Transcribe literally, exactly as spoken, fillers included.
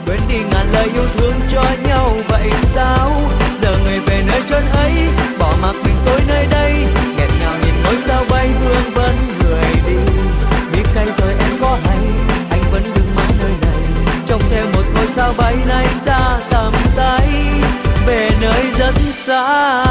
quên đi ngàn lời yêu thương cho nhau vậy sao? Giờ người về nơi chốn ấy, bỏ mặc mình tôi nơi đây, nghẹn ngào nhìn ngôi sao bay vương vấn người đi. Biết cay rồi em có hay, anh vẫn đứng mãi nơi này, trông theo một ngôi sao bay nay xa tầm tay về nơi rất xa.